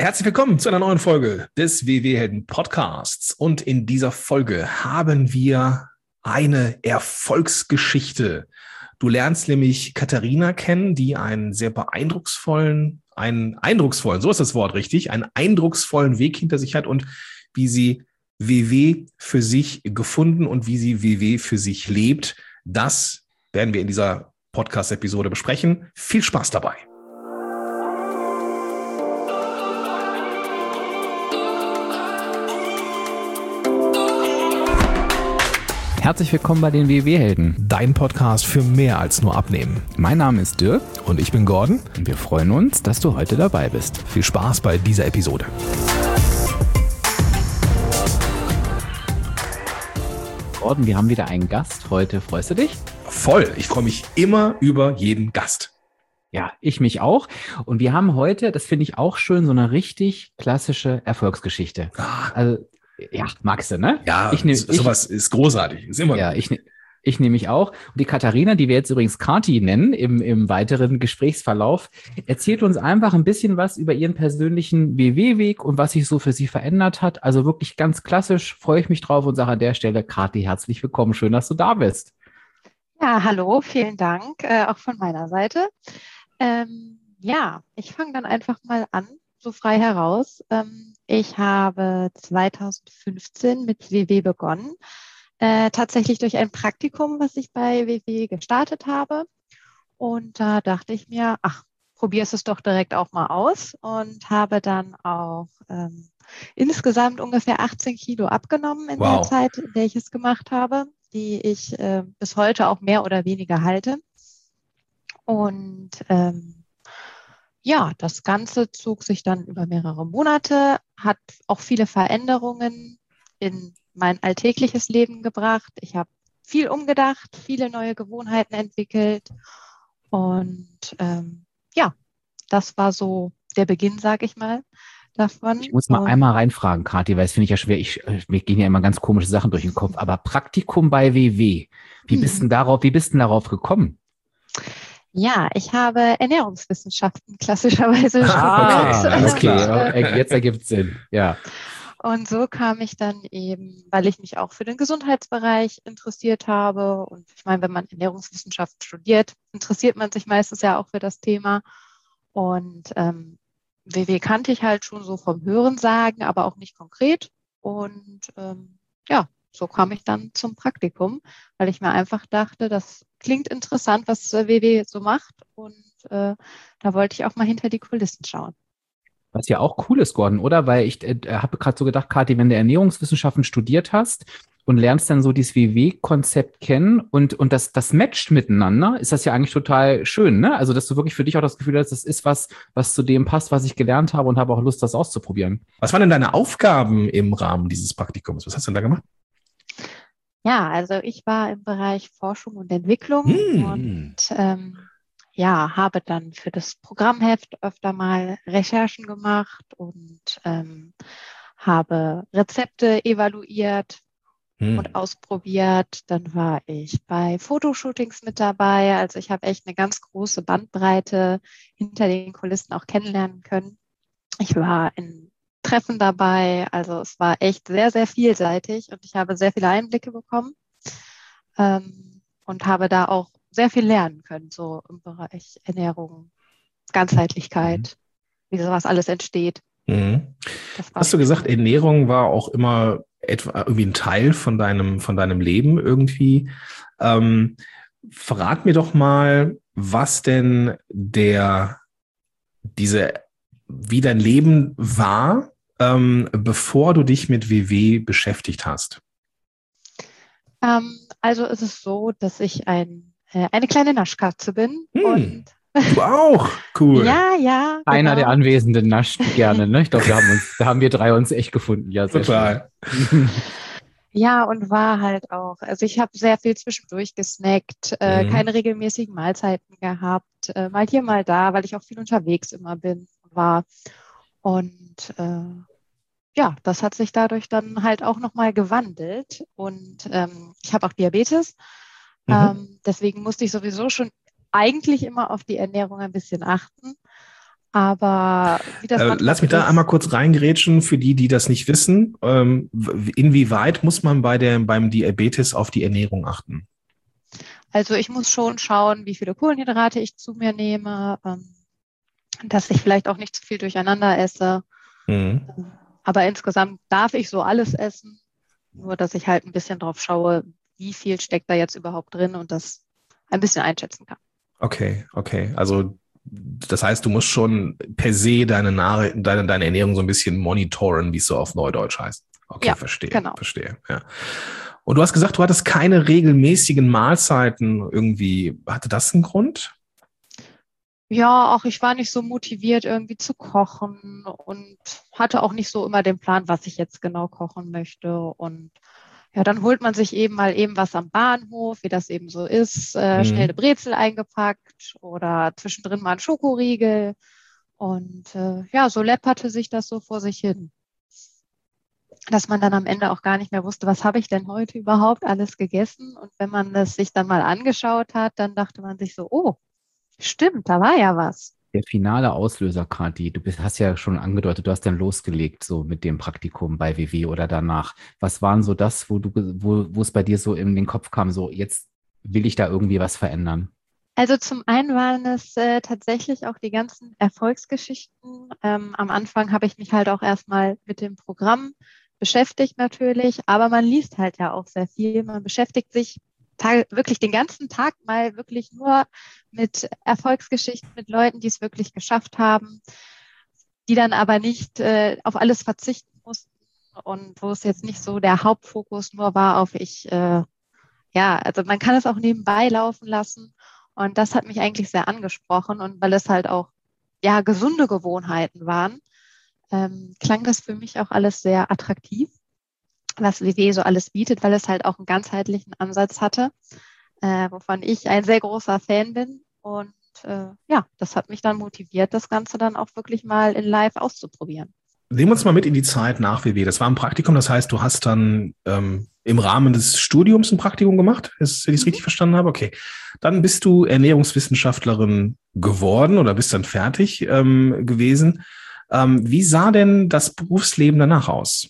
Herzlich willkommen zu einer neuen Folge des WW-Helden Podcasts. Und in dieser Folge haben wir eine Erfolgsgeschichte. Du lernst nämlich Katharina kennen, die einen sehr eindrucksvollen, so ist das Wort richtig, einen eindrucksvollen Weg hinter sich hat und wie sie WW für sich gefunden und wie sie WW für sich lebt. Das werden wir in dieser Podcast-Episode besprechen. Viel Spaß dabei. Herzlich willkommen bei den WW-Helden. Dein Podcast für mehr als nur Abnehmen. Mein Name ist Dirk. Und ich bin Gordon. Und wir freuen uns, dass du heute dabei bist. Viel Spaß bei dieser Episode. Gordon, wir haben wieder einen Gast heute. Freust du dich? Voll. Ich freue mich immer über jeden Gast. Ja, ich mich auch. Und wir haben heute, das finde ich auch schön, so eine richtig klassische Erfolgsgeschichte. Also, ja, magst du, ne? Ja, sowas ist großartig. Ist immer ja, ich nehme mich auch. Und die Katharina, die wir jetzt übrigens Kathi nennen im weiteren Gesprächsverlauf, erzählt uns einfach ein bisschen was über ihren persönlichen WW-Weg und was sich so für sie verändert hat. Also wirklich ganz klassisch, freue ich mich drauf und sage an der Stelle, Kathi, herzlich willkommen. Schön, dass du da bist. Ja, hallo, vielen Dank, auch von meiner Seite. Ja, ich fange dann einfach mal an, so frei heraus. Ich habe 2015 mit WW begonnen, tatsächlich durch ein Praktikum, was ich bei WW gestartet habe. Und da dachte ich mir, probier's es doch direkt auch mal aus und habe dann auch insgesamt ungefähr 18 Kilo abgenommen in der Zeit, in der ich es gemacht habe, die ich bis heute auch mehr oder weniger halte. Und ja, das Ganze zog sich dann über mehrere Monate, hat auch viele Veränderungen in mein alltägliches Leben gebracht. Ich habe viel umgedacht, viele neue Gewohnheiten entwickelt und ja, das war so der Beginn, sage ich mal, davon. Ich muss mal einmal reinfragen, Kathi, weil das finde ich ja schwer. Mir gehen ja immer ganz komische Sachen durch den Kopf, aber Praktikum bei WW, wie bist denn darauf gekommen? Ja, ich habe Ernährungswissenschaften klassischerweise studiert. Okay, jetzt ergibt es Sinn, ja. Und so kam ich dann eben, weil ich mich auch für den Gesundheitsbereich interessiert habe. Und ich meine, wenn man Ernährungswissenschaften studiert, interessiert man sich meistens ja auch für das Thema. Und WW kannte ich halt schon so vom Hörensagen, aber auch nicht konkret. Und ja, so kam ich dann zum Praktikum, weil ich mir einfach dachte, das klingt interessant, was WW so macht. Und da wollte ich auch mal hinter die Kulissen schauen. Was ja auch cool ist, Gordon, oder? Weil ich habe gerade so gedacht, Kathi, wenn du Ernährungswissenschaften studiert hast und lernst dann so dieses WW-Konzept kennen und das matcht miteinander, ist das ja eigentlich total schön, ne? Also, dass du wirklich für dich auch das Gefühl hast, das ist was zu dem passt, was ich gelernt habe und habe auch Lust, das auszuprobieren. Was waren denn deine Aufgaben im Rahmen dieses Praktikums? Was hast du denn da gemacht? Ja, also ich war im Bereich Forschung und Entwicklung und ja, habe dann für das Programmheft öfter mal Recherchen gemacht und habe Rezepte evaluiert und ausprobiert. Dann war ich bei Fotoshootings mit dabei. Also ich habe echt eine ganz große Bandbreite hinter den Kulissen auch kennenlernen können. Ich war in Treffen dabei. Also es war echt sehr, sehr vielseitig und ich habe sehr viele Einblicke bekommen und habe da auch sehr viel lernen können, so im Bereich Ernährung, Ganzheitlichkeit, wie sowas alles entsteht. Hast du gesagt, Ernährung war auch immer irgendwie ein Teil von deinem Leben irgendwie. Verrat mir doch mal, was denn wie dein Leben war, bevor du dich mit WW beschäftigt hast. Also ist es so, dass ich eine kleine Naschkatze bin. Und du auch? Cool. Ja. Einer der Anwesenden nascht gerne, ne? Ich glaube, da haben wir drei uns echt gefunden. Ja, sehr total. Ja, und war halt auch, also ich habe sehr viel zwischendurch gesnackt, keine regelmäßigen Mahlzeiten gehabt, mal hier, mal da, weil ich auch viel unterwegs immer war. Und ja, das hat sich dadurch dann halt auch nochmal gewandelt. Und ich habe auch Diabetes. Deswegen musste ich sowieso schon eigentlich immer auf die Ernährung ein bisschen achten. Aber wie das manchmal Lass mich so da einmal ist, kurz reingrätschen für die, die das nicht wissen. Inwieweit muss man beim Diabetes auf die Ernährung achten? also ich muss schon schauen, wie viele Kohlenhydrate ich zu mir nehme, dass ich vielleicht auch nicht zu viel durcheinander esse. Mhm. Aber insgesamt darf ich so alles essen, nur dass ich halt ein bisschen drauf schaue, wie viel steckt da jetzt überhaupt drin und das ein bisschen einschätzen kann. Okay, okay. Also das heißt, du musst schon per se deine Ernährung so ein bisschen monitoren, wie es so auf Neudeutsch heißt. Okay, Ja, verstehe, genau. verstehe. Ja. Und du hast gesagt, du hattest keine regelmäßigen Mahlzeiten irgendwie. Hatte das einen Grund? Ja, auch ich war nicht so motiviert, irgendwie zu kochen und hatte auch nicht so immer den Plan, was ich jetzt genau kochen möchte. Und ja, dann holt man sich eben mal eben was am Bahnhof, wie das eben so ist, schnell eine Mhm. Brezel eingepackt oder zwischendrin mal ein Schokoriegel. Und ja, so läpperte sich das so vor sich hin, dass man dann am Ende auch gar nicht mehr wusste, was habe ich denn heute überhaupt alles gegessen? Und wenn man das sich dann mal angeschaut hat, dann dachte man sich so, oh, stimmt, da war ja was. Der finale Auslöser, Kathi, hast ja schon angedeutet, du hast dann losgelegt, so mit dem Praktikum bei WW oder danach. Was waren so das, wo es bei dir so in den Kopf kam, so jetzt will ich da irgendwie was verändern? Also zum einen waren es tatsächlich auch die ganzen Erfolgsgeschichten. Am Anfang habe ich mich halt auch erstmal mit dem Programm beschäftigt natürlich, aber man liest halt ja auch sehr viel. Man beschäftigt sich wirklich den ganzen Tag mal wirklich nur mit Erfolgsgeschichten, mit Leuten, die es wirklich geschafft haben, die dann aber nicht auf alles verzichten mussten und wo es jetzt nicht so der Hauptfokus nur war auf ja, also man kann es auch nebenbei laufen lassen. Und das hat mich eigentlich sehr angesprochen. Und weil es halt auch ja gesunde Gewohnheiten waren, klang das für mich auch alles sehr attraktiv, was WW so alles bietet, weil es halt auch einen ganzheitlichen Ansatz hatte, wovon ich ein sehr großer Fan bin. Und ja, das hat mich dann motiviert, das Ganze dann auch wirklich mal in Live auszuprobieren. Nehmen wir uns mal mit in die Zeit nach WW. Das war ein Praktikum, das heißt, du hast dann im Rahmen des Studiums ein Praktikum gemacht, wenn ich es Mhm. richtig verstanden habe. Okay. Dann bist du Ernährungswissenschaftlerin geworden oder bist dann fertig gewesen. Wie sah denn das Berufsleben danach aus?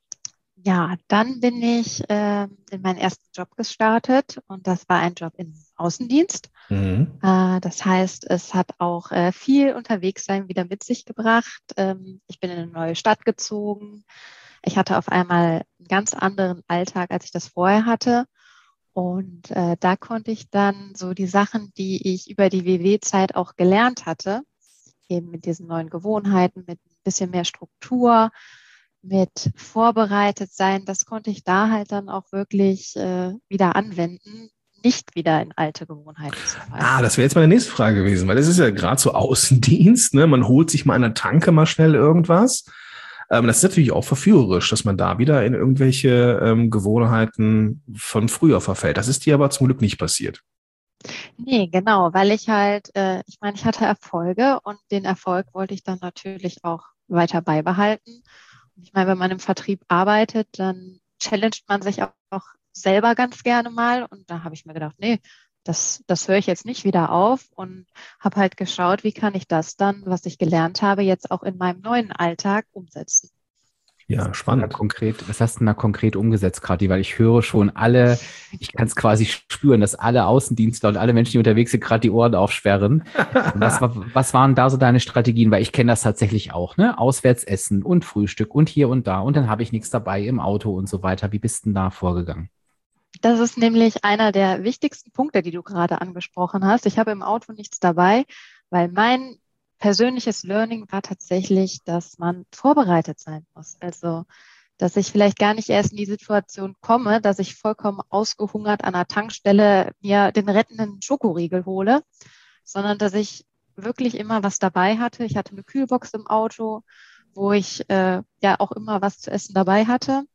Ja, dann bin ich in meinen ersten Job gestartet und das war ein Job im Außendienst. Mhm. Das heißt, es hat auch viel Unterwegssein wieder mit sich gebracht. Ich bin in eine neue Stadt gezogen. Ich hatte auf einmal einen ganz anderen Alltag, als ich das vorher hatte. Und da konnte ich dann so die Sachen, die ich über die WW-Zeit auch gelernt hatte, eben mit diesen neuen Gewohnheiten, mit ein bisschen mehr Struktur, mit vorbereitet sein, das konnte ich da halt dann auch wirklich wieder anwenden, nicht wieder in alte Gewohnheiten zu fallen. Das wäre jetzt meine nächste Frage gewesen, weil das ist ja gerade so Außendienst, ne? Man holt sich mal an der Tanke mal schnell irgendwas. Das ist natürlich auch verführerisch, dass man da wieder in irgendwelche Gewohnheiten von früher verfällt. Das ist dir aber zum Glück nicht passiert. Nee, genau, weil ich halt, ich meine, ich hatte Erfolge und den Erfolg wollte ich dann natürlich auch weiter beibehalten. Und ich meine, wenn man im Vertrieb arbeitet, dann challenged man sich auch selber ganz gerne mal. Und da habe ich mir gedacht, nee, das höre ich jetzt nicht wieder auf und habe halt geschaut, wie kann ich das dann, was ich gelernt habe, jetzt auch in meinem neuen Alltag umsetzen. Ja, Da spannend. konkret, was hast du denn da konkret umgesetzt, Kathi? Weil ich höre schon ich kann es quasi spüren, dass alle Außendienstler und alle Menschen, die unterwegs sind, gerade die Ohren aufsperren. Was waren da so deine Strategien? Weil ich kenne das tatsächlich auch, ne? Auswärts essen und Frühstück und hier und da und dann habe ich nichts dabei im Auto und so weiter. Wie bist du denn da vorgegangen? Das ist nämlich einer der wichtigsten Punkte, die du gerade angesprochen hast. Ich habe im Auto nichts dabei, weil mein persönliches Learning war tatsächlich, dass man vorbereitet sein muss. Also, dass ich vielleicht gar nicht erst in die Situation komme, dass ich vollkommen ausgehungert an der Tankstelle mir den rettenden Schokoriegel hole, sondern dass ich wirklich immer was dabei hatte. Ich hatte eine Kühlbox im Auto, wo ich ja auch immer was zu essen dabei hatte.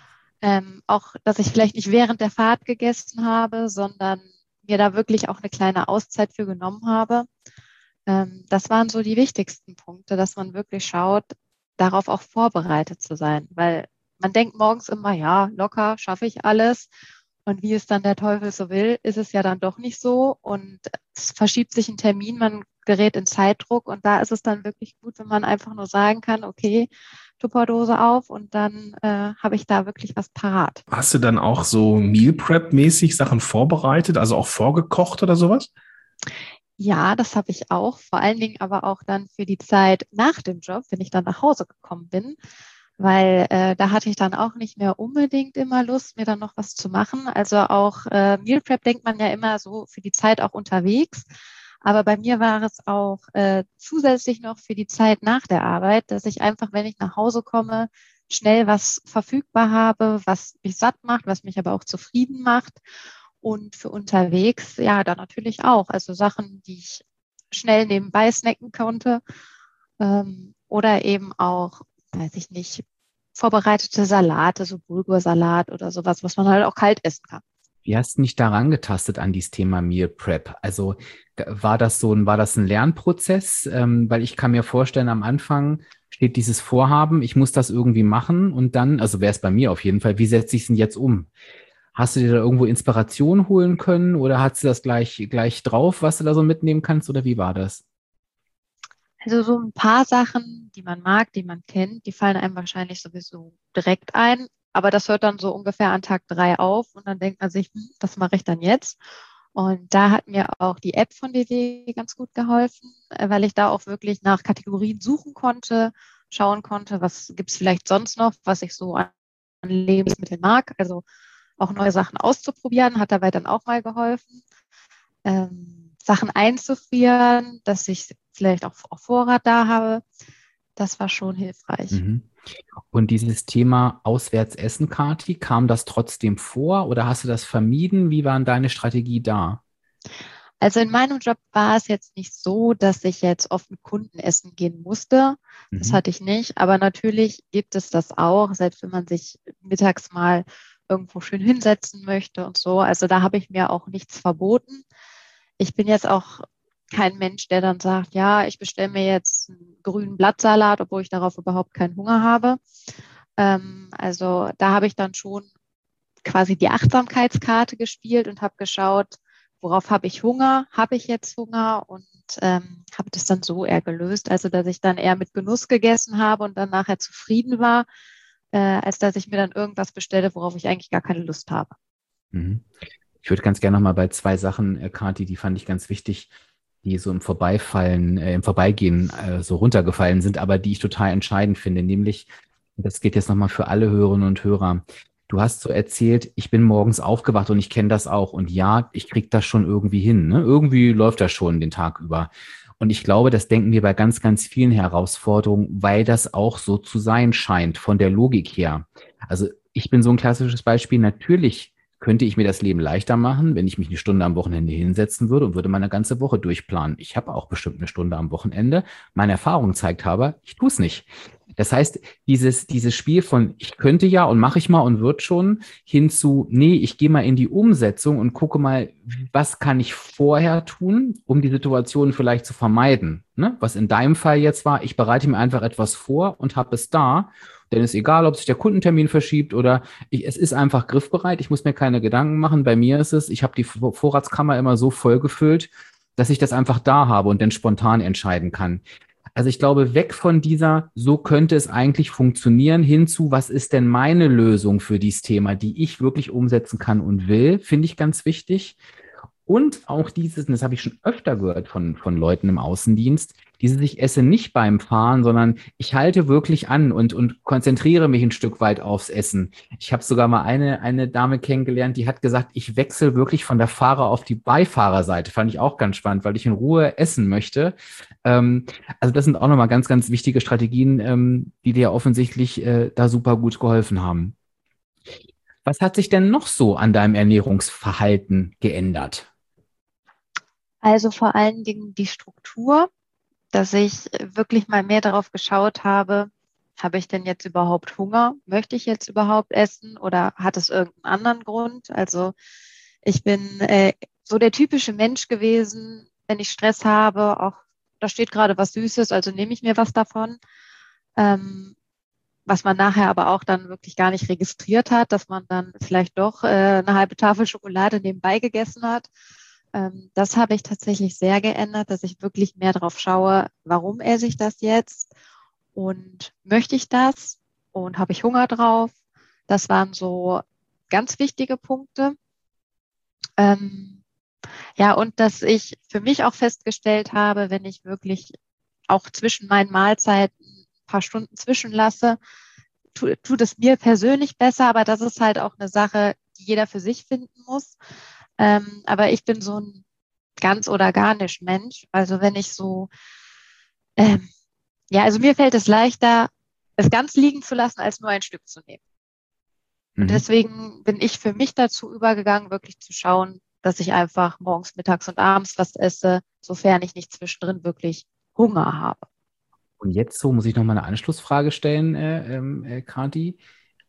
Auch, dass ich vielleicht nicht während der Fahrt gegessen habe, sondern mir da wirklich auch eine kleine Auszeit für genommen habe. Das waren so die wichtigsten Punkte, dass man wirklich schaut, darauf auch vorbereitet zu sein, weil man denkt morgens immer, ja, locker, schaffe ich alles. Und wie es dann der Teufel so will, ist es ja dann doch nicht so. Und es verschiebt sich ein Termin, man gerät in Zeitdruck und da ist es dann wirklich gut, wenn man einfach nur sagen kann, okay, Tupperdose auf und dann habe ich da wirklich was parat. Hast du dann auch so Meal Prep-mäßig Sachen vorbereitet, also auch vorgekocht oder sowas? Ja, das habe ich auch, vor allen Dingen aber auch dann für die Zeit nach dem Job, wenn ich dann nach Hause gekommen bin, weil da hatte ich dann auch nicht mehr unbedingt immer Lust, mir dann noch was zu machen. Also auch Meal Prep denkt man ja immer so für die Zeit auch unterwegs. Aber bei mir war es auch zusätzlich noch für die Zeit nach der Arbeit, dass ich einfach, wenn ich nach Hause komme, schnell was verfügbar habe, was mich satt macht, was mich aber auch zufrieden macht. Und für unterwegs, ja, dann natürlich auch. Also Sachen, die ich schnell nebenbei snacken konnte. Oder eben auch, weiß ich nicht, vorbereitete Salate, so Bulgursalat oder sowas, was man halt auch kalt essen kann. Wie hast du dich daran getastet an dieses Thema Meal Prep? Also war das ein Lernprozess? Weil ich kann mir vorstellen, am Anfang steht dieses Vorhaben, ich muss das irgendwie machen und dann, also wäre es bei mir auf jeden Fall, wie setze ich es denn jetzt um? Hast du dir da irgendwo Inspiration holen können oder hast du das gleich drauf, was du da so mitnehmen kannst oder wie war das? Also so ein paar Sachen, die man mag, die man kennt, die fallen einem wahrscheinlich sowieso direkt ein. Aber das hört dann so ungefähr an Tag 3 auf und dann denkt man sich, was mache ich dann jetzt? Und da hat mir auch die App von WW ganz gut geholfen, weil ich da auch wirklich nach Kategorien suchen konnte, schauen konnte, was gibt es vielleicht sonst noch, was ich so an Lebensmitteln mag. Also auch neue Sachen auszuprobieren, hat dabei dann auch mal geholfen. Sachen einzufrieren, dass ich vielleicht auch auf Vorrat da habe, das war schon hilfreich. Mhm. Und dieses Thema Auswärtsessen, Kati, kam das trotzdem vor oder hast du das vermieden? Wie war deine Strategie da? Also in meinem Job war es jetzt nicht so, dass ich jetzt oft mit Kunden essen gehen musste. Das Mhm. hatte ich nicht. Aber natürlich gibt es das auch, selbst wenn man sich mittags mal irgendwo schön hinsetzen möchte und so. Also da habe ich mir auch nichts verboten. Ich bin jetzt auch kein Mensch, der dann sagt, ja, ich bestelle mir jetzt einen grünen Blattsalat, obwohl ich darauf überhaupt keinen Hunger habe. Also da habe ich dann schon quasi die Achtsamkeitskarte gespielt und habe geschaut, worauf habe ich Hunger, habe ich jetzt Hunger und habe das dann so eher gelöst, also dass ich dann eher mit Genuss gegessen habe und dann nachher zufrieden war, als dass ich mir dann irgendwas bestelle, worauf ich eigentlich gar keine Lust habe. Mhm. Ich würde ganz gerne noch mal bei zwei Sachen, Kathi, die fand ich ganz wichtig, die so im Vorbeigehen so runtergefallen sind, aber die ich total entscheidend finde, nämlich, das geht jetzt nochmal für alle Hörerinnen und Hörer. Du hast so erzählt, ich bin morgens aufgewacht und ich kenne das auch. Und ja, ich kriege das schon irgendwie hin. Ne? Irgendwie läuft das schon den Tag über. Und ich glaube, das denken wir bei ganz, ganz vielen Herausforderungen, weil das auch so zu sein scheint, von der Logik her. Also ich bin so ein klassisches Beispiel. Natürlich könnte ich mir das Leben leichter machen, wenn ich mich eine Stunde am Wochenende hinsetzen würde und würde meine ganze Woche durchplanen. Ich habe auch bestimmt eine Stunde am Wochenende. Meine Erfahrung zeigt aber, ich tue es nicht. Das heißt, dieses Spiel von ich könnte ja und mache ich mal und wird schon hin zu, nee, ich gehe mal in die Umsetzung und gucke mal, was kann ich vorher tun, um die Situation vielleicht zu vermeiden. Ne? Was in deinem Fall jetzt war, ich bereite mir einfach etwas vor und habe es da. Denn es ist egal, ob sich der Kundentermin verschiebt oder es ist einfach griffbereit. Ich muss mir keine Gedanken machen. Bei mir ist es, ich habe die Vorratskammer immer so voll gefüllt, dass ich das einfach da habe und dann spontan entscheiden kann. Also ich glaube, weg von dieser, so könnte es eigentlich funktionieren, hinzu, was ist denn meine Lösung für dieses Thema, die ich wirklich umsetzen kann und will, finde ich ganz wichtig. Und auch dieses, und das habe ich schon öfter gehört von Leuten im Außendienst, dieses ich esse nicht beim Fahren, sondern ich halte wirklich an und konzentriere mich ein Stück weit aufs Essen. Ich habe sogar mal eine Dame kennengelernt, die hat gesagt, ich wechsle wirklich von der Fahrer- auf die Beifahrerseite. Fand ich auch ganz spannend, weil ich in Ruhe essen möchte. Ähm, also das sind auch nochmal ganz, ganz wichtige Strategien, die dir offensichtlich da super gut geholfen haben. Was hat sich denn noch so an deinem Ernährungsverhalten geändert? Also vor allen Dingen die Struktur, dass ich wirklich mal mehr darauf geschaut habe ich denn jetzt überhaupt Hunger? Möchte ich jetzt überhaupt essen oder hat es irgendeinen anderen Grund? Also ich bin so der typische Mensch gewesen, wenn ich Stress habe, auch da steht gerade was Süßes, also nehme ich mir was davon. Ähm, Was man nachher aber auch dann wirklich gar nicht registriert hat, dass man dann vielleicht doch eine halbe Tafel Schokolade nebenbei gegessen hat. Das habe ich tatsächlich sehr geändert, dass ich wirklich mehr drauf schaue, warum esse ich das jetzt und möchte ich das und habe ich Hunger drauf? Das waren so ganz wichtige Punkte. Ja, und dass ich für mich auch festgestellt habe, wenn ich wirklich auch zwischen meinen Mahlzeiten ein paar Stunden zwischenlasse, tut es mir persönlich besser, aber das ist halt auch eine Sache, die jeder für sich finden muss. Aber ich bin so ein ganz oder gar nicht Mensch. Also wenn ich so, ja, also mir fällt es leichter, es ganz liegen zu lassen, als nur ein Stück zu nehmen. Und deswegen bin ich für mich dazu übergegangen, wirklich zu schauen, dass ich einfach morgens, mittags und abends was esse, sofern ich nicht zwischendrin wirklich Hunger habe. Und jetzt so muss ich noch mal eine Anschlussfrage stellen, Kati.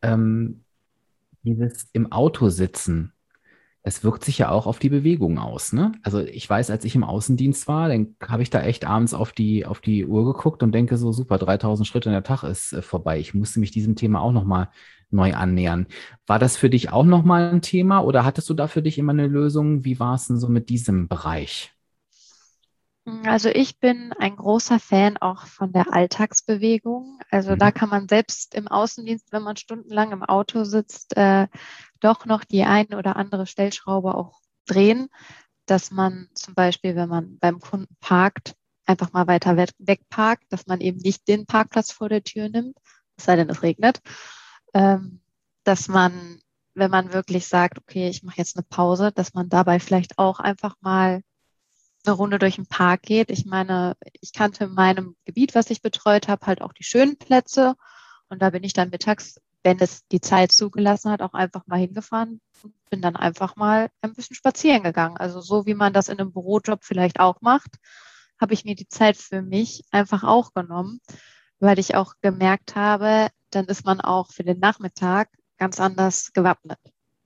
Dieses im Auto sitzen, das wirkt sich ja auch auf die Bewegung aus, ne? Also ich weiß, als ich im Außendienst war, dann habe ich da echt abends auf die Uhr geguckt und denke so, super, 3000 Schritte und der Tag ist vorbei. Ich musste mich diesem Thema auch noch mal neu annähern. War das für dich auch noch mal ein Thema oder hattest du da für dich immer eine Lösung? Wie war es denn so mit diesem Bereich? Also ich bin ein großer Fan auch von der Alltagsbewegung. Also da Mhm. kann man selbst im Außendienst, wenn man stundenlang im Auto sitzt, doch noch die eine oder andere Stellschraube auch drehen, dass man zum Beispiel, wenn man beim Kunden parkt, einfach mal weiter weg parkt, dass man eben nicht den Parkplatz vor der Tür nimmt, es sei denn, es regnet. Ähm, Dass man, wenn man wirklich sagt, okay, ich mache jetzt eine Pause, dass man dabei vielleicht auch einfach mal eine Runde durch den Park geht. Ich meine, ich kannte in meinem Gebiet, was ich betreut habe, halt auch die schönen Plätze. Und da bin ich dann mittags, wenn es die Zeit zugelassen hat, auch einfach mal hingefahren und bin dann einfach mal ein bisschen spazieren gegangen. Also so wie man das in einem Bürojob vielleicht auch macht, habe ich mir die Zeit für mich einfach auch genommen, weil ich auch gemerkt habe, dann ist man auch für den Nachmittag ganz anders gewappnet.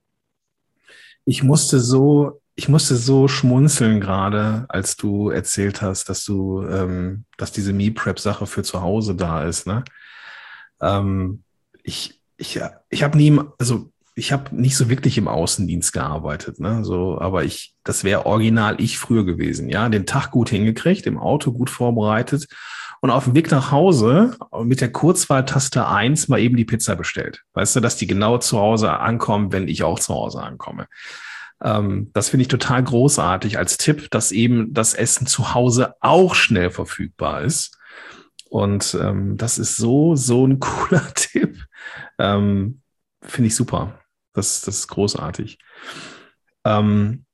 Ich musste so schmunzeln gerade, als du erzählt hast, dass diese Meal Prep Sache für zu Hause da ist, ne? Ähm, ich habe also ich habe nicht so wirklich im Außendienst gearbeitet, ne? So, aber das wäre original ich früher gewesen, ja? Den Tag gut hingekriegt, im Auto gut vorbereitet und auf dem Weg nach Hause mit der Kurzwahltaste 1 mal eben die Pizza bestellt. Weißt du, dass die genau zu Hause ankommen, wenn ich auch zu Hause ankomme. Das finde ich total großartig als Tipp, dass eben das Essen zu Hause auch schnell verfügbar ist. Und das ist so ein cooler Tipp. Finde ich super. Das ist großartig. Ähm,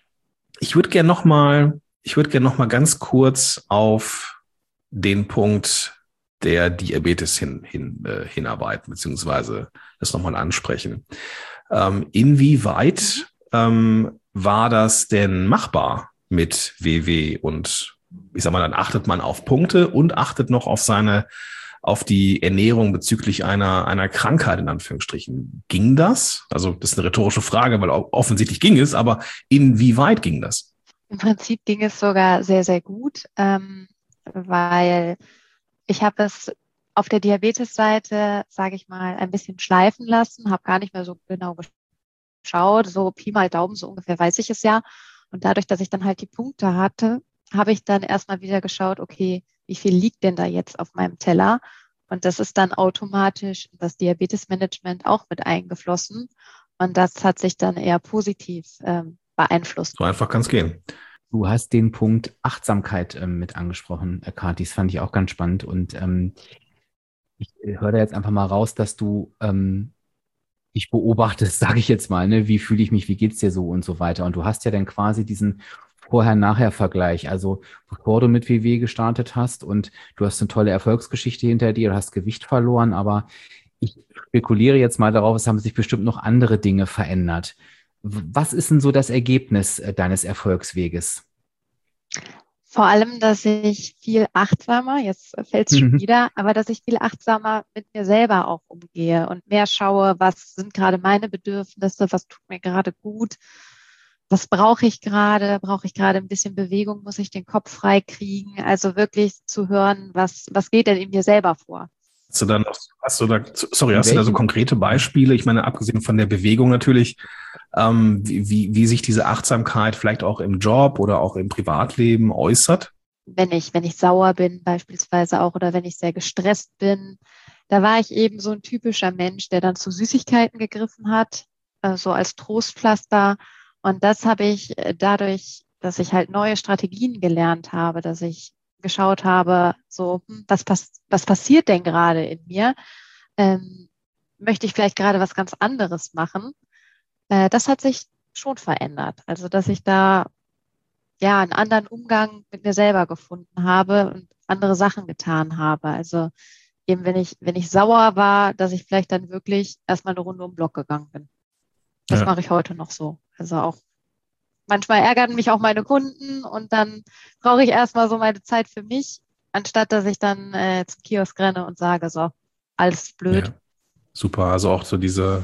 ich würde gern noch mal ganz kurz auf den Punkt der Diabetes hinarbeiten, beziehungsweise das nochmal ansprechen. Inwieweit war das denn machbar mit WW und ich sag mal, dann achtet man auf Punkte und achtet noch auf die Ernährung bezüglich einer Krankheit in Anführungsstrichen. Ging das? Also, das ist eine rhetorische Frage, weil offensichtlich ging es, aber inwieweit ging das? Im Prinzip ging es sogar sehr, sehr gut, weil ich habe es auf der Diabetes-Seite, sage ich mal, ein bisschen schleifen lassen, habe gar nicht mehr so genau geschaut, so Pi mal Daumen, so ungefähr weiß ich es ja. Und dadurch, dass ich dann halt die Punkte hatte, habe ich dann erstmal wieder geschaut, okay, wie viel liegt denn da jetzt auf meinem Teller? Und das ist dann automatisch in das Diabetesmanagement auch mit eingeflossen. Und das hat sich dann eher positiv beeinflusst. So einfach kann es gehen. Du hast den Punkt Achtsamkeit mit angesprochen, Kathi. Das fand ich auch ganz spannend. Und ich höre da jetzt einfach mal raus, dass du dich beobachtest, sage ich jetzt mal, ne? Wie fühle ich mich, wie geht's dir so und so weiter. Und du hast ja dann quasi diesen Vorher-Nachher-Vergleich. Also bevor du mit WW gestartet hast und du hast eine tolle Erfolgsgeschichte hinter dir, du hast Gewicht verloren, aber ich spekuliere jetzt mal darauf, es haben sich bestimmt noch andere Dinge verändert. Was ist denn so das Ergebnis deines Erfolgsweges? Vor allem, dass ich viel achtsamer, jetzt fällt es schon Mhm. wieder, aber dass ich viel achtsamer mit mir selber auch umgehe und mehr schaue, was sind gerade meine Bedürfnisse, was tut mir gerade gut, was brauche ich gerade ein bisschen Bewegung, muss ich den Kopf frei kriegen, also wirklich zu hören, was geht denn in mir selber vor. Hast du da so Welchen? konkrete Beispiele? Ich meine, abgesehen von der Bewegung natürlich, wie sich diese Achtsamkeit vielleicht auch im Job oder auch im Privatleben äußert? Wenn ich sauer bin beispielsweise auch oder wenn ich sehr gestresst bin, da war ich eben so ein typischer Mensch, der dann zu Süßigkeiten gegriffen hat, so als Trostpflaster. Und das habe ich dadurch, dass ich halt neue Strategien gelernt habe, dass ich geschaut habe, so, was passiert denn gerade in mir? Ähm, Möchte ich vielleicht gerade was ganz anderes machen? Das hat sich schon verändert. Also, dass ich da ja einen anderen Umgang mit mir selber gefunden habe und andere Sachen getan habe. Also eben, wenn ich sauer war, dass ich vielleicht dann wirklich erstmal eine Runde um den Block gegangen bin. Das Ja. mache ich heute noch so. Also auch manchmal ärgern mich auch meine Kunden und dann brauche ich erstmal so meine Zeit für mich, anstatt dass ich dann zum Kiosk renne und sage, so, alles ist blöd. Ja, super. Also auch so diese,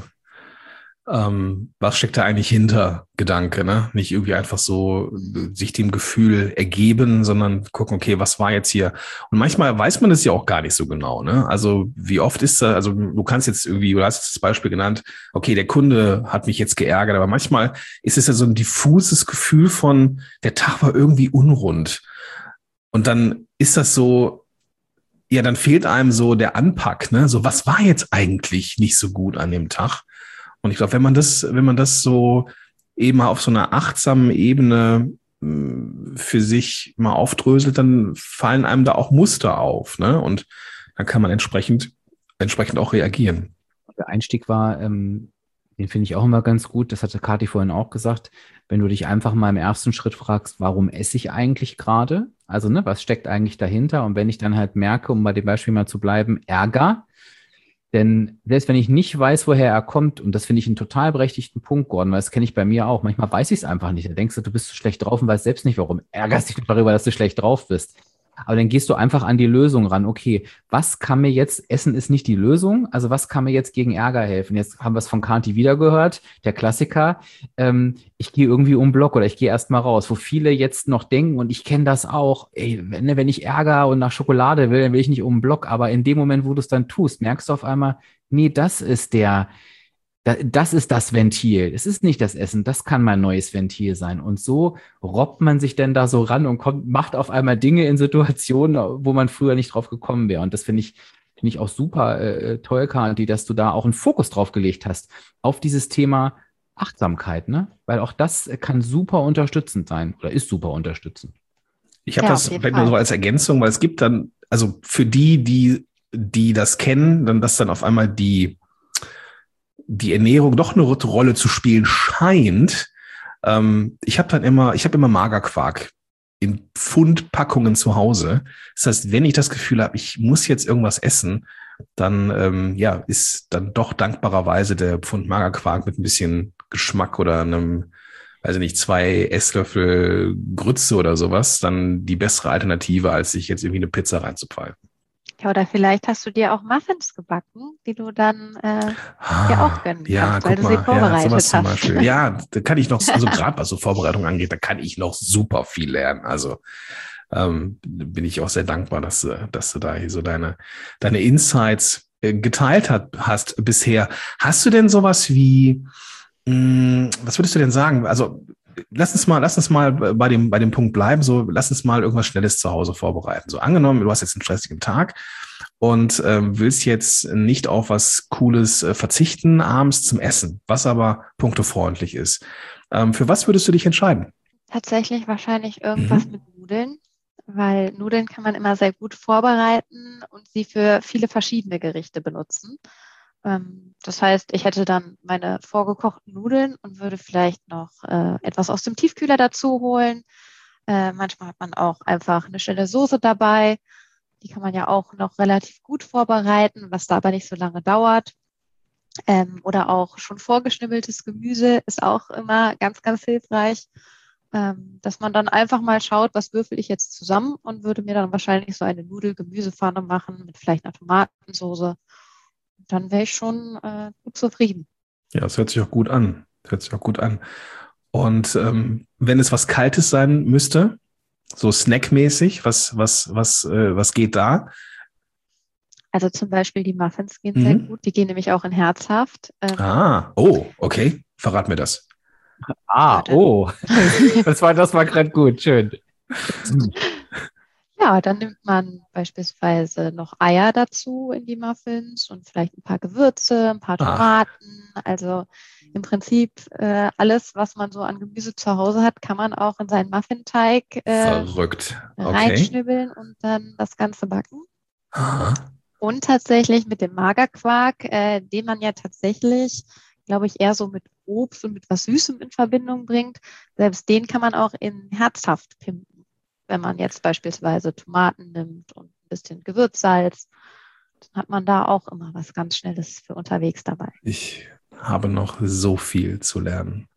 was steckt da eigentlich hinter Gedanke, ne? Nicht irgendwie einfach so sich dem Gefühl ergeben, sondern gucken, okay, was war jetzt hier? Und manchmal weiß man das ja auch gar nicht so genau, ne? Also wie oft ist da, also du kannst jetzt irgendwie, du hast jetzt das Beispiel genannt, okay, der Kunde hat mich jetzt geärgert, aber manchmal ist es ja so ein diffuses Gefühl von, der Tag war irgendwie unrund. Und dann ist das so, ja, dann fehlt einem so der Anpack, ne? So, was war jetzt eigentlich nicht so gut an dem Tag? Und ich glaube, wenn man das so eben auf so einer achtsamen Ebene für sich mal aufdröselt, dann fallen einem da auch Muster auf, ne? Und dann kann man entsprechend auch reagieren. Der Einstieg war, den finde ich auch immer ganz gut. Das hatte Kathi vorhin auch gesagt. Wenn du dich einfach mal im ersten Schritt fragst, warum esse ich eigentlich gerade? Also, ne, was steckt eigentlich dahinter? Und wenn ich dann halt merke, um bei dem Beispiel mal zu bleiben, Ärger, denn selbst wenn ich nicht weiß, woher er kommt, und das finde ich einen total berechtigten Punkt, Gordon, weil das kenne ich bei mir auch, manchmal weiß ich es einfach nicht. Da denkst du, du bist so schlecht drauf und weißt selbst nicht, warum. Ärgerst dich darüber, dass du schlecht drauf bist. Aber dann gehst du einfach an die Lösung ran. Okay, was kann mir jetzt, Essen ist nicht die Lösung, also was kann mir jetzt gegen Ärger helfen? Jetzt haben wir es von Kathi wieder gehört, der Klassiker. Ich gehe irgendwie um den Block oder ich gehe erst mal raus, wo viele jetzt noch denken, und ich kenne das auch, ey, wenn ich Ärger und nach Schokolade will, dann will ich nicht um den Block. Aber in dem Moment, wo du es dann tust, merkst du auf einmal, nee, das ist das Ventil. Es ist nicht das Essen, das kann mein neues Ventil sein. Und so robbt man sich denn da so ran und macht auf einmal Dinge in Situationen, wo man früher nicht drauf gekommen wäre. Und das finde ich auch super toll, Kathi, dass du da auch einen Fokus drauf gelegt hast, auf dieses Thema Achtsamkeit, ne? Weil auch das kann super unterstützend sein oder ist super unterstützend. Ich habe Ja, das auf jeden vielleicht nur so Fall. als Ergänzung, weil es gibt dann, also für die das kennen, dann dass dann auf einmal die Ernährung doch eine Rolle zu spielen scheint. Ich habe immer Magerquark in Pfundpackungen zu Hause. Das heißt, wenn ich das Gefühl habe, ich muss jetzt irgendwas essen, dann ist dann doch dankbarerweise der Pfund Magerquark mit ein bisschen Geschmack oder einem, weiß ich nicht, 2 Esslöffel Grütze oder sowas, dann die bessere Alternative, als sich jetzt irgendwie eine Pizza reinzupfeifen. Ja, oder vielleicht hast du dir auch Muffins gebacken, die du dann dir auch gönnen Ja, kannst, weil guck du sie mal, ja, sowas vorbereitet zum hast. Beispiel. Ja, da kann ich noch, also gerade was so Vorbereitung angeht, da kann ich noch super viel lernen. Also bin ich auch sehr dankbar, dass du da hier so deine Insights geteilt hast bisher. Hast du denn sowas wie, was würdest du denn sagen? Also lass uns mal bei dem Punkt bleiben. So, lass uns mal irgendwas Schnelles zu Hause vorbereiten. So angenommen, du hast jetzt einen stressigen Tag und willst jetzt nicht auf was Cooles verzichten abends zum Essen, was aber punktefreundlich ist. Für was würdest du dich entscheiden? Tatsächlich wahrscheinlich irgendwas Mhm. mit Nudeln, weil Nudeln kann man immer sehr gut vorbereiten und sie für viele verschiedene Gerichte benutzen. Das heißt, ich hätte dann meine vorgekochten Nudeln und würde vielleicht noch etwas aus dem Tiefkühler dazu holen. Manchmal hat man auch einfach eine schnelle Soße dabei. Die kann man ja auch noch relativ gut vorbereiten, was da aber nicht so lange dauert. Oder auch schon vorgeschnibbeltes Gemüse ist auch immer ganz, ganz hilfreich, dass man dann einfach mal schaut, was würfel ich jetzt zusammen und würde mir dann wahrscheinlich so eine Nudel-Gemüsepfanne machen mit vielleicht einer Tomatensoße. Dann wäre ich schon gut zufrieden. Ja, das hört sich auch gut an. Das hört sich auch gut an. Und wenn es was Kaltes sein müsste, so snackmäßig, was geht da? Also zum Beispiel die Muffins gehen sehr gut. Die gehen nämlich auch in herzhaft. Okay. Verrat mir das. Das war gerade gut, schön. Ja, dann nimmt man beispielsweise noch Eier dazu in die Muffins und vielleicht ein paar Gewürze, ein paar Tomaten. Also im Prinzip alles, was man so an Gemüse zu Hause hat, kann man auch in seinen Muffinteig Verrückt. Okay. reinschnibbeln und dann das Ganze backen. Aha. Und tatsächlich mit dem Magerquark, den man ja tatsächlich, glaube ich, eher so mit Obst und mit was Süßem in Verbindung bringt. Selbst den kann man auch in herzhaft pimpen. Wenn man jetzt beispielsweise Tomaten nimmt und ein bisschen Gewürzsalz, dann hat man da auch immer was ganz Schnelles für unterwegs dabei. Ich habe noch so viel zu lernen.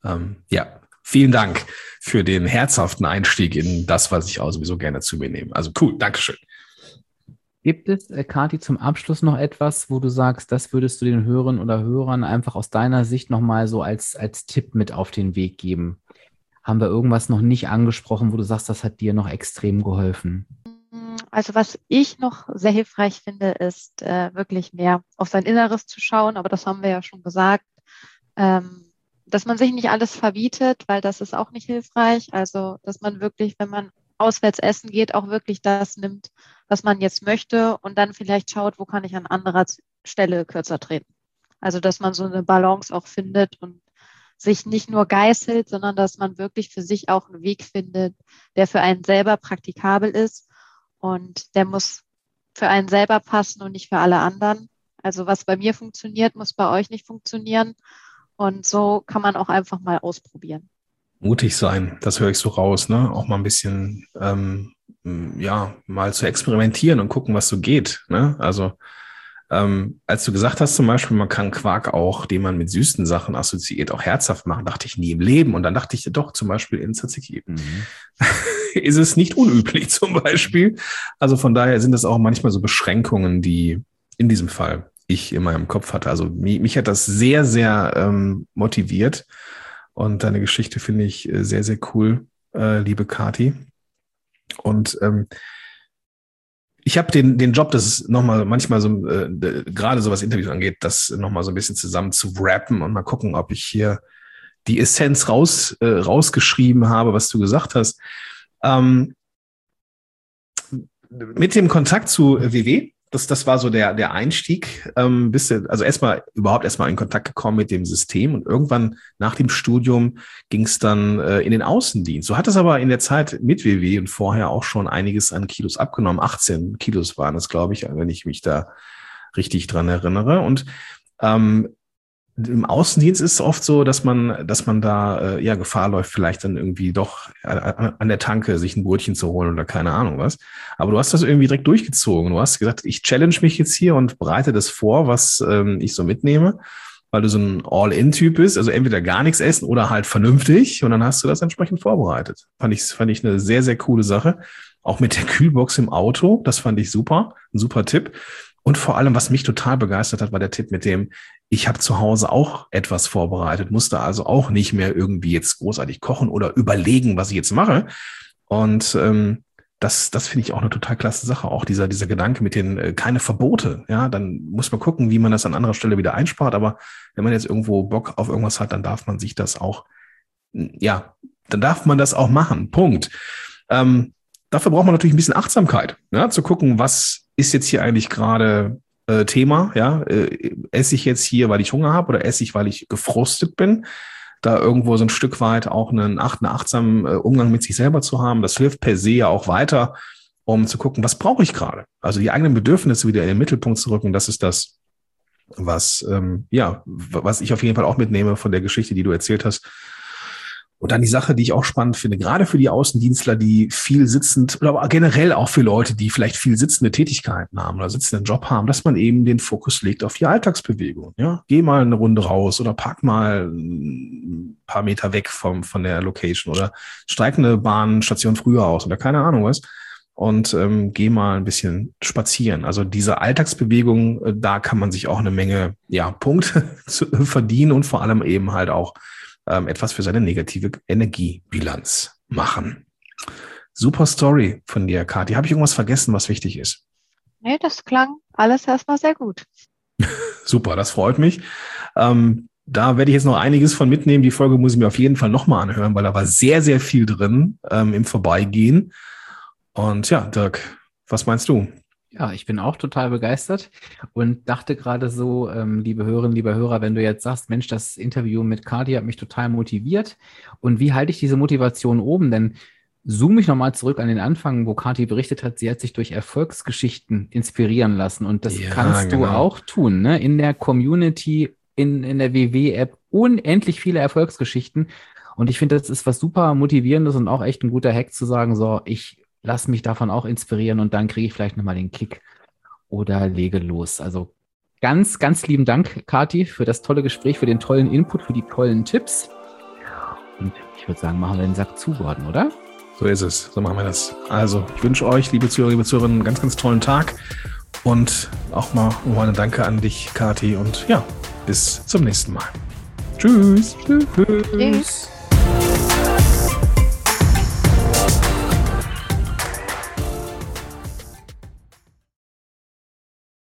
Vielen Dank für den herzhaften Einstieg in das, was ich auch sowieso gerne zu mir nehme. Also cool, Dankeschön. Gibt es, Kathi, zum Abschluss noch etwas, wo du sagst, das würdest du den Hörern oder Hörern einfach aus deiner Sicht nochmal so als Tipp mit auf den Weg geben? Haben wir irgendwas noch nicht angesprochen, wo du sagst, das hat dir noch extrem geholfen? Also was ich noch sehr hilfreich finde, ist wirklich mehr auf sein Inneres zu schauen, aber das haben wir ja schon gesagt, dass man sich nicht alles verbietet, weil das ist auch nicht hilfreich. Also dass man wirklich, wenn man auswärts essen geht, auch wirklich das nimmt, was man jetzt möchte und dann vielleicht schaut, wo kann ich an anderer Stelle kürzer treten. Also dass man so eine Balance auch findet und sich nicht nur geißelt, sondern dass man wirklich für sich auch einen Weg findet, der für einen selber praktikabel ist und der muss für einen selber passen und nicht für alle anderen. Also was bei mir funktioniert, muss bei euch nicht funktionieren und so kann man auch einfach mal ausprobieren. Mutig sein, das höre ich so raus, ne? Auch mal ein bisschen, mal zu experimentieren und gucken, was so geht, ne? Also, als du gesagt hast zum Beispiel, man kann Quark auch, den man mit süßen Sachen assoziiert, auch herzhaft machen, dachte ich nie im Leben. Und dann dachte ich doch zum Beispiel in Tzatziki. Ist es nicht unüblich zum Beispiel. Also von daher sind es auch manchmal so Beschränkungen, die in diesem Fall ich in meinem Kopf hatte. Also mich hat das sehr, sehr motiviert. Und deine Geschichte finde ich sehr, sehr cool, liebe Kathi. Und ich habe den Job, das ist nochmal manchmal so, gerade so was Interviews angeht, das nochmal so ein bisschen zusammen zu rappen und mal gucken, ob ich hier die Essenz rausgeschrieben habe, was du gesagt hast. Mit dem Kontakt zu WW, das war so der Einstieg, bist du also erstmal in Kontakt gekommen mit dem System und irgendwann nach dem Studium ging es dann in den Außendienst. Du hattest aber in der Zeit mit WW und vorher auch schon einiges an Kilos abgenommen. 18 Kilos waren es, glaube ich, wenn ich mich da richtig dran erinnere. Und im Außendienst ist es oft so, dass man da Gefahr läuft, vielleicht dann irgendwie doch an der Tanke sich ein Brötchen zu holen oder keine Ahnung was. Aber du hast das irgendwie direkt durchgezogen. Du hast gesagt, ich challenge mich jetzt hier und bereite das vor, was ich so mitnehme, weil du so ein All-in-Typ bist. Also entweder gar nichts essen oder halt vernünftig. Und dann hast du das entsprechend vorbereitet. Fand ich eine sehr, sehr coole Sache. Auch mit der Kühlbox im Auto. Das fand ich super. Ein super Tipp. Und vor allem, was mich total begeistert hat, war der Tipp mit dem, ich habe zu Hause auch etwas vorbereitet, musste also auch nicht mehr irgendwie jetzt großartig kochen oder überlegen, was ich jetzt mache. Und das finde ich auch eine total klasse Sache. Auch dieser Gedanke mit den keine Verbote. Ja, dann muss man gucken, wie man das an anderer Stelle wieder einspart. Aber wenn man jetzt irgendwo Bock auf irgendwas hat, dann darf man sich das auch, dann darf man das auch machen. Punkt. Dafür braucht man natürlich ein bisschen Achtsamkeit, ja, zu gucken, was ist jetzt hier eigentlich gerade Thema, ja, esse ich jetzt hier, weil ich Hunger habe oder esse ich, weil ich gefrustet bin, da irgendwo so ein Stück weit auch einen achtsamen Umgang mit sich selber zu haben, das hilft per se ja auch weiter, um zu gucken, was brauche ich gerade, also die eigenen Bedürfnisse wieder in den Mittelpunkt zu rücken, das ist das, was ich auf jeden Fall auch mitnehme von der Geschichte, die du erzählt hast. Und dann die Sache, die ich auch spannend finde, gerade für die Außendienstler, die viel sitzend oder generell auch für Leute, die vielleicht viel sitzende Tätigkeiten haben oder sitzenden Job haben, dass man eben den Fokus legt auf die Alltagsbewegung. Ja, geh mal eine Runde raus oder park mal ein paar Meter weg von der Location oder steig eine Bahnstation früher aus oder keine Ahnung was und geh mal ein bisschen spazieren. Also diese Alltagsbewegung, da kann man sich auch eine Menge Punkte verdienen und vor allem eben halt auch etwas für seine negative Energiebilanz machen. Super Story von dir, Kathi. Habe ich irgendwas vergessen, was wichtig ist? Nee, das klang alles erstmal sehr gut. Super, das freut mich. Da werde ich jetzt noch einiges von mitnehmen. Die Folge muss ich mir auf jeden Fall nochmal anhören, weil da war sehr, sehr viel drin im Vorbeigehen. Und ja, Dirk, was meinst du? Ja, ich bin auch total begeistert und dachte gerade so, liebe Hörerinnen, lieber Hörer, wenn du jetzt sagst, Mensch, das Interview mit Kathi hat mich total motiviert. Und wie halte ich diese Motivation oben? Denn zoome ich nochmal zurück an den Anfang, wo Kathi berichtet hat, sie hat sich durch Erfolgsgeschichten inspirieren lassen. Und das kannst du auch tun, ne? In der Community, in der WW-App, unendlich viele Erfolgsgeschichten. Und ich finde, das ist was super Motivierendes und auch echt ein guter Hack zu sagen, so, ich lass mich davon auch inspirieren und dann kriege ich vielleicht nochmal den Kick oder lege los. Also ganz, ganz lieben Dank, Kathi, für das tolle Gespräch, für den tollen Input, für die tollen Tipps. Und ich würde sagen, machen wir den Sack zu, Gordon, oder? So ist es, so machen wir das. Also ich wünsche euch, liebe Zuhörer, liebe Zuhörerinnen, einen ganz, ganz tollen Tag und auch mal eine Danke an dich, Kathi, und ja, bis zum nächsten Mal. Tschüss. Tschüss.